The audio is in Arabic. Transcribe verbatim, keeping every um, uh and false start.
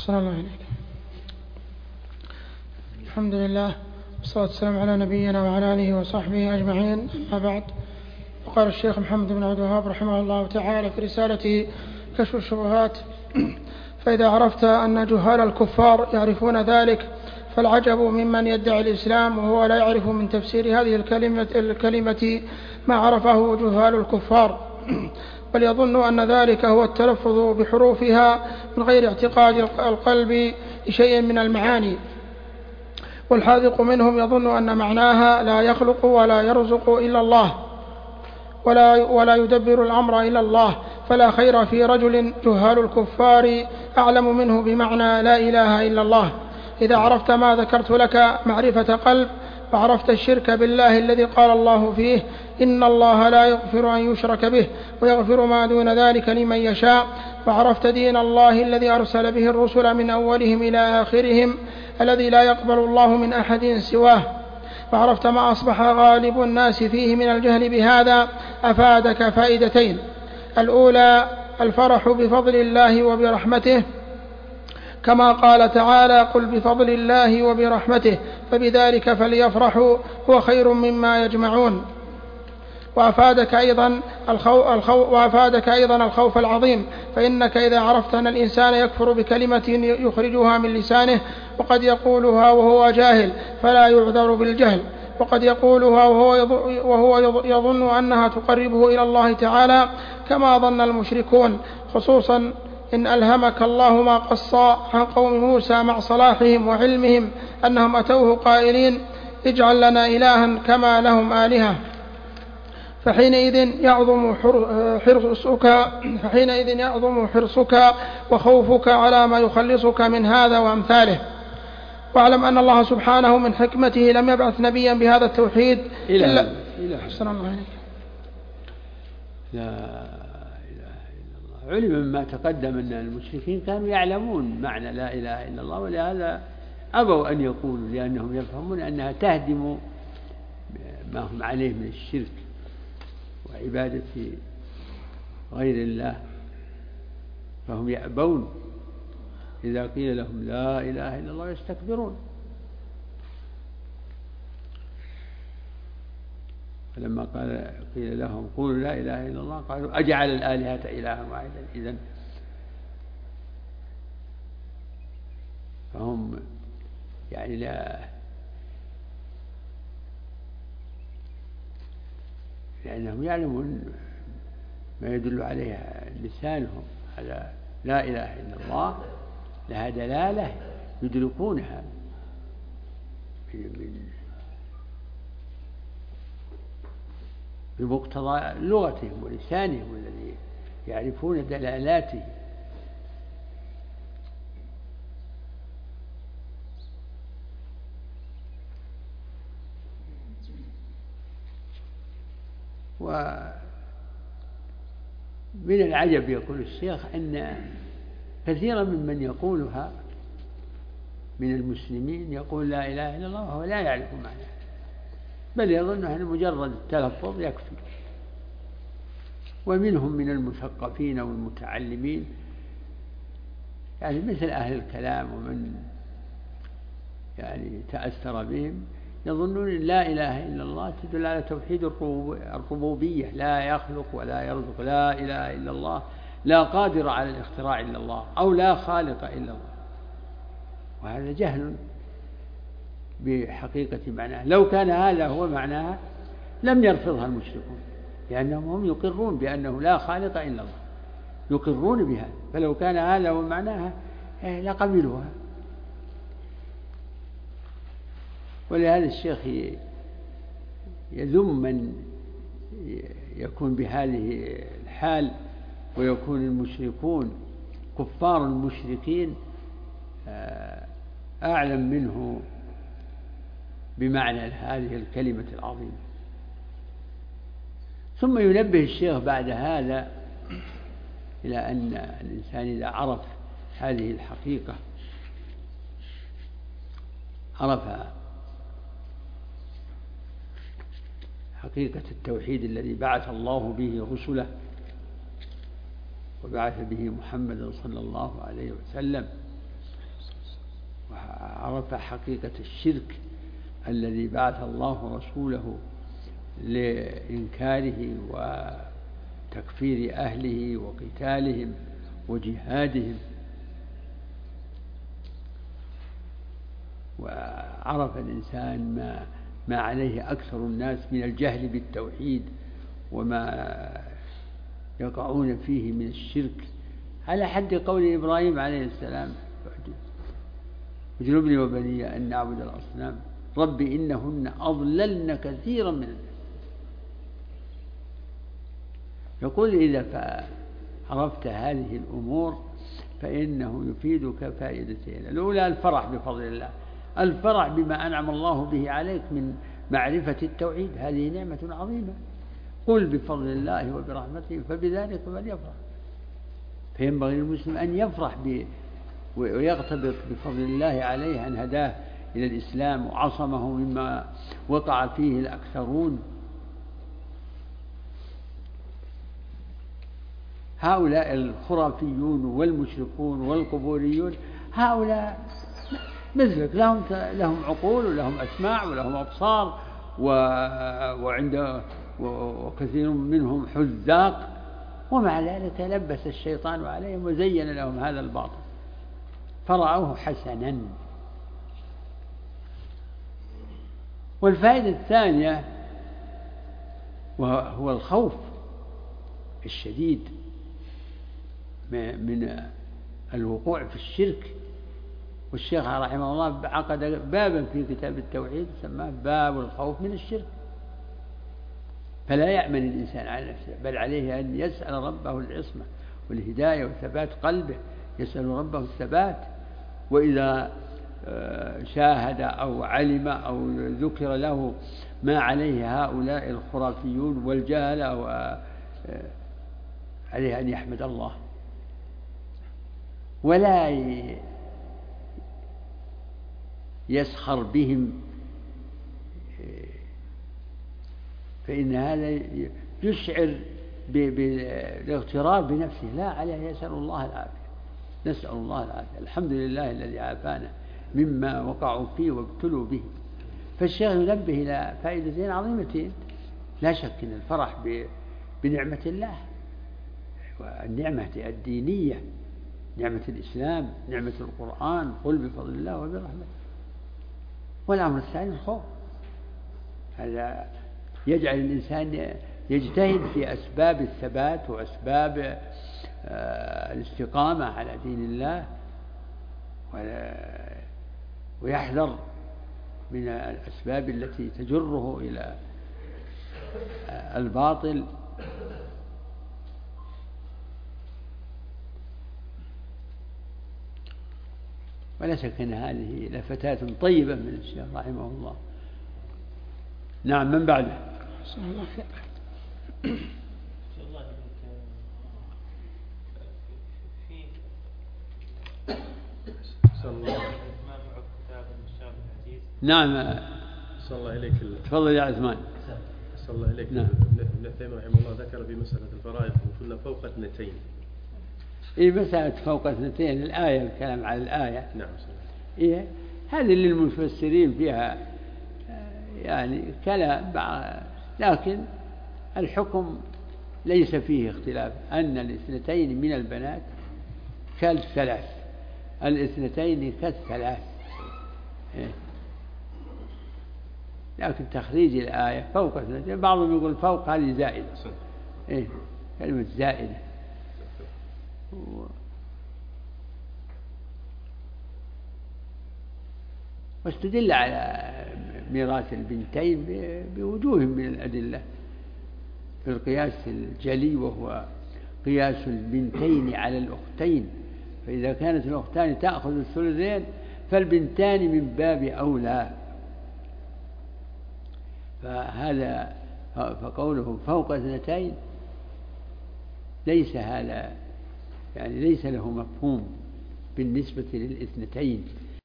أحسن الله إليك. الحمد لله والصلاة والسلام على نبينا وعلى آله وصحبه أجمعين، أما بعد. وقال الشيخ محمد بن عبد الوهاب رحمه الله تعالى في رسالته كشف الشبهات: فإذا عرفت أن جهال الكفار يعرفون ذلك فالعجب ممن يدعي الإسلام وهو لا يعرف من تفسير هذه الكلمة, الكلمة ما عرفه جهال الكفار، بل يظن أن ذلك هو التلفظ بحروفها من غير اعتقاد القلب لشيء من المعاني. والحاذق منهم يظن أن معناها لا يخلق ولا يرزق إلا الله ولا, ولا يدبر الأمر إلا الله، فلا خير في رجل جهال الكفار أعلم منه بمعنى لا إله إلا الله. إذا عرفت ما ذكرت لك معرفة قلب، وعرفت الشرك بالله الذي قال الله فيه: إن الله لا يغفر أن يشرك به ويغفر ما دون ذلك لمن يشاء، وعرفت دين الله الذي أرسل به الرسل من أولهم إلى آخرهم الذي لا يقبل الله من أحد سواه، وعرفت ما أصبح غالب الناس فيه من الجهل بهذا، أفادك فائدتين: الأولى الفرح بفضل الله وبرحمته، كما قال تعالى: قل بفضل الله وبرحمته فبذلك فليفرحوا هو خير مما يجمعون. وأفادك أيضا الخوف, الخوف وأفادك أيضا الخوف العظيم، فإنك إذا عرفت أن الإنسان يكفر بكلمة يخرجها من لسانه وقد يقولها وهو جاهل فلا يعذر بالجهل، وقد يقولها وهو يظن أنها تقربه إلى الله تعالى كما ظن المشركون، خصوصا إن ألهمك الله ما قص عن قوم موسى مع صلاحهم وعلمهم أنهم أتوه قائلين: اجعل لنا إلها كما لهم آلهة، فحينئذ يعظم حرصك فحينئذ يعظم حرصك وخوفك على ما يخلصك من هذا وأمثاله. واعلم أن الله سبحانه من حكمته لم يبعث نبيا بهذا التوحيد إلا إله أحسن الله عليك. لا إله إلا الله. علم مما تقدم أن المشركين كانوا يعلمون معنى لا إله إلا الله، ولهذا أبوا أن يقولوا، لأنهم يفهمون أنها تهدم ما هم عليه من الشرك وعبادة غير الله، فهم يأبون إذا قيل لهم لا إله إلا الله يستكبرون. فلما قال قيل لهم قولوا لا إله إلا الله قالوا أجعل الآلهة إلها واحدا إذن. فهم يعني لا لأنهم يعلمون ما يدل عليه لسانهم على لا إله إلا الله، لها دلالة يدركونها بمقتضى لغتهم ولسانهم الذي يعرفون دلالاته. ومن العجب يقول الشيخ أن كثيرا ممن يقولها من المسلمين يقول لا إله إلا الله وهو لا يعرف معناها، بل يظن أن مجرد التلفظ يكفي. ومنهم من المثقفين والمتعلمين يعني مثل أهل الكلام ومن يعني تأثر بهم يظنون أن لا إله إلا الله تدل على توحيد الربوبية، لا يخلق ولا يرزق، لا إله إلا الله، لا قادر على الاختراع إلا الله، أو لا خالق إلا الله. وهذا جهل بحقيقة معناه. لو كان هذا هو معناها لم يرفضها المشركون، لأنهم هم يقرون بأنه لا خالق إلا الله، يقرون بها، فلو كان هذا هو معناها لقبلوها. ولهذا الشيخ يذم من يكون بهذه الحال ويكون المشركون كفار المشركين أعلم منه بمعنى هذه الكلمة العظيمة. ثم ينبه الشيخ بعد هذا إلى أن الإنسان إذا عرف هذه الحقيقة عرف حقيقة التوحيد الذي بعث الله به رسله وبعث به محمدا صلى الله عليه وسلم، وعرف حقيقة الشرك الذي بعث الله رسوله لإنكاره وتكفير أهله وقتالهم وجهادهم، وعرف الإنسان ما ما عليه أكثر الناس من الجهل بالتوحيد وما يقعون فيه من الشرك، على حد قول إبراهيم عليه السلام: اجنبني وبني أن نعبد الأصنام رب إنهن أضللن كثيرا من الناس. يقول: إذا عرفت هذه الأمور فإنه يفيدك فائدتين: الأولى الفرح بفضل الله، الفرح بما أنعم الله به عليك من معرفة التوحيد، هذه نعمة عظيمة. قل بفضل الله وبرحمته فبذلك فليفرح. فينبغي للمسلم أن يفرح ويغتبط بفضل الله عليه أن هداه إلى الإسلام وعصمه مما وقع فيه الأكثرون. هؤلاء الخرافيون والمشركون والقبوريون هؤلاء مثلك، لهم لهم عقول ولهم أسماع ولهم أبصار، وعند وكثير منهم حذاق، ومع ذلك لبس الشيطان عليهم وزين لهم هذا الباطل فرأوه حسنا. والفائدة الثانية وهو الخوف الشديد من الوقوع في الشرك. والشيخ رحمه الله عقد بابا في كتاب التوحيد سماه باب الخوف من الشرك، فلا يأمن الإنسان على نفسه، بل عليه أن يسأل ربه العصمة والهداية وثبات قلبه، يسأل ربه الثبات. وإذا شاهد أو علم أو ذكر له ما عليه هؤلاء الخرافيون والجهل عليه أن يحمد الله ولا يسخر بهم، فإن هذا يشعر بالاغترار بنفسه، لا عليه يسأل الله العافية، نسأل الله العافية. الحمد لله الذي عافانا مما وقعوا فيه وابتلوا به. فالشيخ ينبه إلى فائدتين عظيمتين: لا شك أن الفرح بنعمة الله والنعمة الدينية، نعمة الإسلام، نعمة القرآن، قل بفضل الله وبرحمته. والأمر الثاني الخوف، هذا يجعل الإنسان يجتهد في أسباب الثبات وأسباب الاستقامة على دين الله، ويحذر من الأسباب التي تجره إلى الباطل. ولا شك أن هذه لفتات طيبة من الشيخ رحمه الله. نعم، من بعده؟ صلى الله عليه وسلم. نعم، صلى الله إليك. تفضل يا عثمان. صلى الله إليك. نعم. ابن عثيمين رحمه الله ذكر في مسألة الفرائض وكنا فوق اثنتين. إيه، مسألة فوق اثنتين، الآية، الكلام على الآية. نعم. إيه، هذه للمفسرين فيها يعني كلام، لكن الحكم ليس فيه اختلاف، أن الاثنتين من البنات كالثلاث، الاثنتين كالثلاث. إيه. لكن تخريج الآية فوق اثنتين، بعضهم يقول فوق هذه زائدة، إيه، كلمة زائدة. و... واستدل على ميراث البنتين بوجوه من الأدلة في القياس الجلي، وهو قياس البنتين على الأختين، فإذا كانت الأختان تأخذ الثلثين فالبنتان من باب أولى. فهذا فقوله فوق اثنتين ليس هذا يعني ليس له مفهوم بالنسبة للاثنتين،